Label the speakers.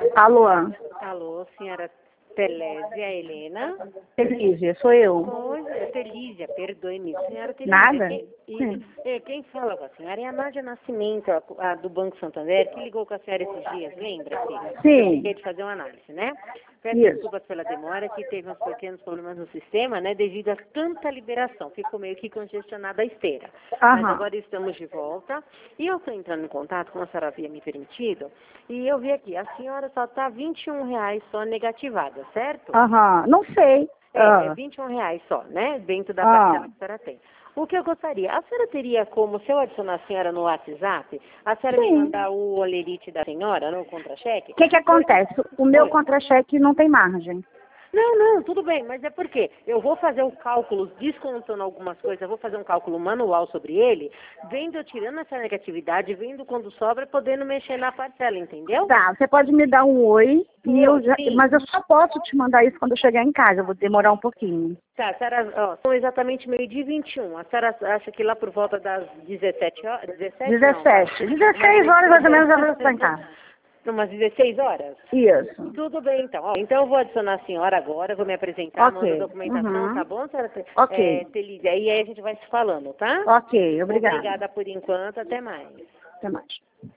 Speaker 1: Alô?
Speaker 2: Alô, senhora Telésia Helena?
Speaker 1: Telígia, sou eu.
Speaker 2: Oi, Telísia, perdoe-me. Senhora Telísia,
Speaker 1: Nada?
Speaker 2: quem fala com a senhora é a Nádia Nascimento, a do Banco Santander, que ligou com a senhora esses dias, lembra-se?
Speaker 1: Sim.
Speaker 2: Eu fiquei de fazer uma análise, né? Peço
Speaker 1: Isso.
Speaker 2: desculpas pela demora, que teve uns pequenos problemas no sistema, né, devido a tanta liberação. Ficou meio que congestionada a esteira. Mas agora estamos de volta. E eu estou entrando em contato, como a senhora havia me permitido, e eu vi aqui, a senhora só está R$ 21 só negativada, certo?
Speaker 1: Não sei.
Speaker 2: É R$ 21 só, né? Dentro da parcela que a senhora tem. O que eu gostaria, a senhora teria como, se eu adicionar a senhora no WhatsApp, a senhora me mandar o olerite da senhora, no contra-cheque?
Speaker 1: O que acontece? O meu contra-cheque não tem margem.
Speaker 2: Não, tudo bem, mas é porque eu vou fazer o cálculo, descontando algumas coisas, eu vou fazer um cálculo manual sobre ele, vendo, eu tirando essa negatividade, vendo quando sobra, podendo mexer na parcela, entendeu?
Speaker 1: Tá, você pode me dar um oi, mas eu só posso te mandar isso quando eu chegar em casa, eu vou demorar um pouquinho.
Speaker 2: Tá, a senhora, são exatamente meio-dia e 21. A senhora acha que lá por volta das 17 horas?
Speaker 1: 16 horas mais ou menos eu vou estar em casa.
Speaker 2: Umas 16 horas?
Speaker 1: Isso.
Speaker 2: Tudo bem, então. Então eu vou adicionar a senhora agora, vou me apresentar, mando a documentação, tá bom, senhora? Telísia, e aí a gente vai se falando, tá?
Speaker 1: Ok, obrigada.
Speaker 2: Obrigada por enquanto, até mais.
Speaker 1: Até mais.